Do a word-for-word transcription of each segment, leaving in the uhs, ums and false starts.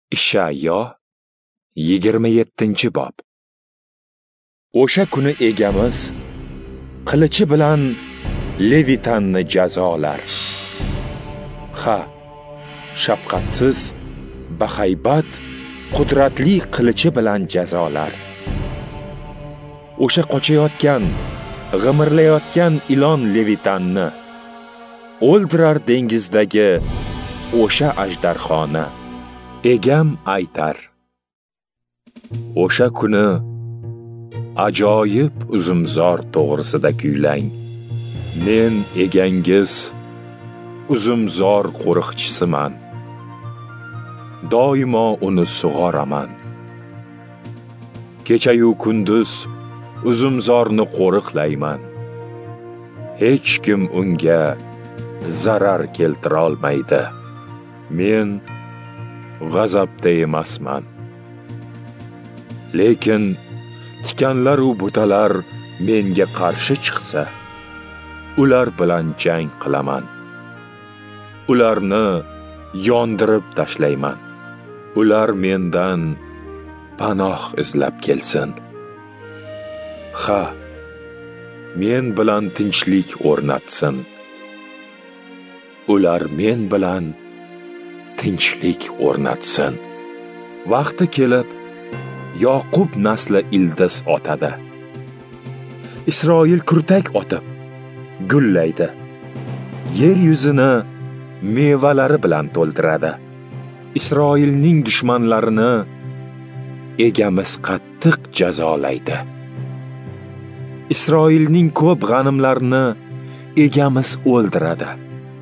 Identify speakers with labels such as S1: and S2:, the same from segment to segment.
S1: Ishaiyo yigirma yettinchi bob. O'sha kuni egamiz qilichi bilan Levitanni jazolar. Ha, shafqatsiz, bahaybat, qudratli qilichi bilan jazolar. O'sha qochayotgan, g'imirlayotgan ilon Levitanni o'ldirar dengizdagi o'sha ajdarxoni. Egam aytar: o'sha kuni ajoyib uzumzor to'g'risida kuylang. Men egangiz uzumzor qo'riqchisiman. Doimo uni sug'oraman. Kecha-yu kunduz uzumzorni qo'riqlayman. Hech kim unga zarar keltira olmaydi. Men g'azabda emasman. Lekin tikanlar va butalar menga qarshi chiqsa, ular bilan jang qilaman. Ularni yondirib tashlayman. Ular mendan panoh izlab kelsin. Ha, men bilan tinchlik o'rnatsin. Ular men bilan tinchlik o'rnatsin. Vaqti kelib, Yoqub nasli ildiz otadi. Isroil kurtak otib, gullaydi. Yer yuzini mevalari bilan to'ldiradi. Isroilning dushmanlarini egamiz qattiq jazolaydi. Isroilning ko'p g'animlarini egamiz o'ldiradi.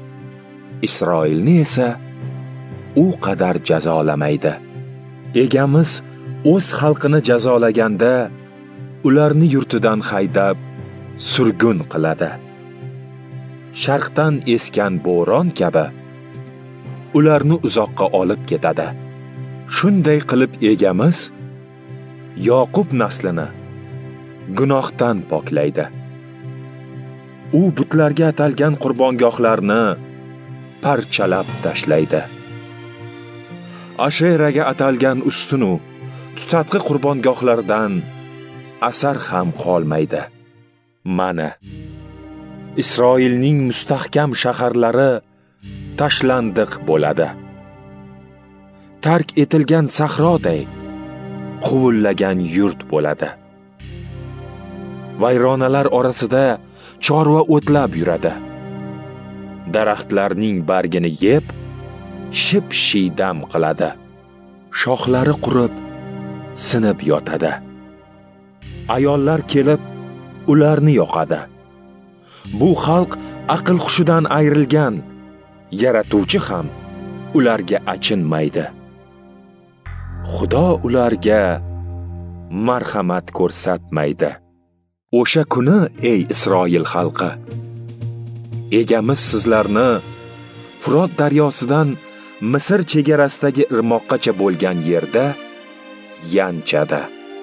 S1: Isroilni esa u qadar jazolamaydi. Egamiz o'z xalqini jazolaganda ularni yurtidan haydab surgun qiladi. Sharqdan esgan bo'ron kabi ularni uzoqqa olib ketadi. Shunday qilib egamiz Yoqub naslini gunohdan poklaydi. U butlarga atalgan qurbongohlarni parchalab tashlaydi. Asheraga atalgan ustunu tutatqi qurbongohlardan asar ham qolmaydi. Mana Isroilning mustahkam shaharlari tashlandiq bo'ladi. Tark etilgan sahroday quvullagan yurt bo'ladi. Vayronalar orasida chorva o'tlab yuradi. Daraxtlarning bargini yeb, ship-shiydam qiladi. Shoxlari qurib, sinib yotadi. Ayollar kelib, ularni yoqadi. Bu xalq aql hushidan ayrilgan, yaratuvchi ham ularga achinmaydi. Xudo ularga marhamat ko'rsatmaydi. O'sha kuni, ey Isroil xalqi, egamiz sizlarni Furot daryosidan Misr chegarasidagi irmoqqacha bo'lgan yerda yanchadi.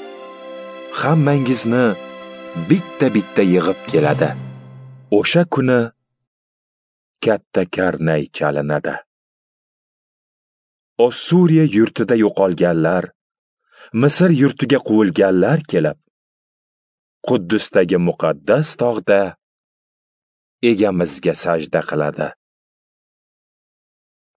S1: Hammangizni bitta-bitta yig'ib keladi. O'sha kuni katta karnay chalinadi. Ossuriya yurtida yo'qolganlar, Misr yurtiga quvilganlar kelib, Quddusdagi muqaddas tog'da egamizga sajda qiladi.